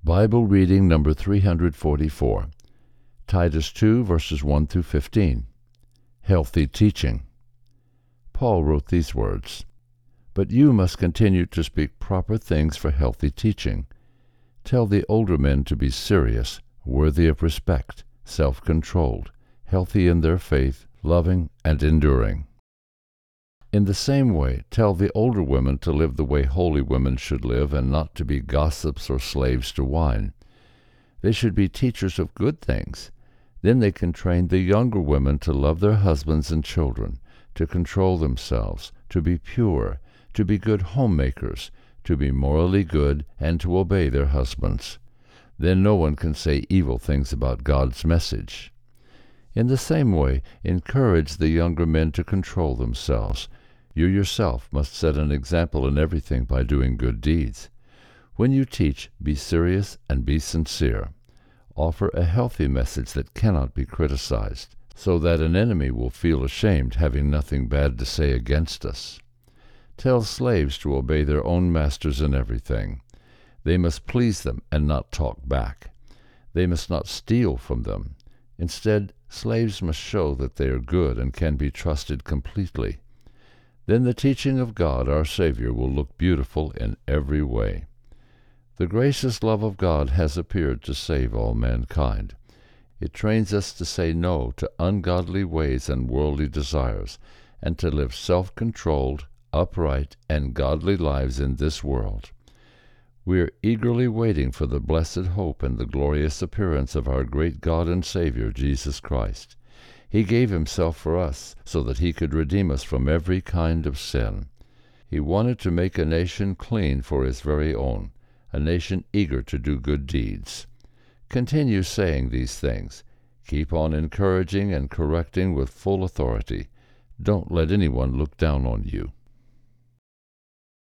Bible reading number 344, Titus 2, verses 1 through 15. Healthy teaching. Paul wrote these words, "But you must continue to speak proper things for healthy teaching. Tell the older men to be serious, worthy of respect, self-controlled, healthy in their faith, loving and enduring. In the same way, tell the older women to live the way holy women should live, and not to be gossips or slaves to wine. They should be teachers of good things. Then they can train the younger women to love their husbands and children, to control themselves, to be pure, to be good homemakers, to be morally good, and to obey their husbands. Then no one can say evil things about God's message. In the same way, encourage the younger men to control themselves. You yourself must set an example in everything by doing good deeds. When you teach, be serious and be sincere. Offer a healthy message that cannot be criticized, so that an enemy will feel ashamed, having nothing bad to say against us. Tell slaves to obey their own masters in everything. They must please them and not talk back. They must not steal from them. Instead, slaves must show that they are good and can be trusted completely. Then the teaching of God, our Savior, will look beautiful in every way. The gracious love of God has appeared to save all mankind. It trains us to say no to ungodly ways and worldly desires, and to live self-controlled, upright, and godly lives in this world. We are eagerly waiting for the blessed hope and the glorious appearance of our great God and Savior, Jesus Christ. He gave himself for us so that he could redeem us from every kind of sin. He wanted to make a nation clean for his very own, a nation eager to do good deeds. Continue saying these things. Keep on encouraging and correcting with full authority. Don't let anyone look down on you.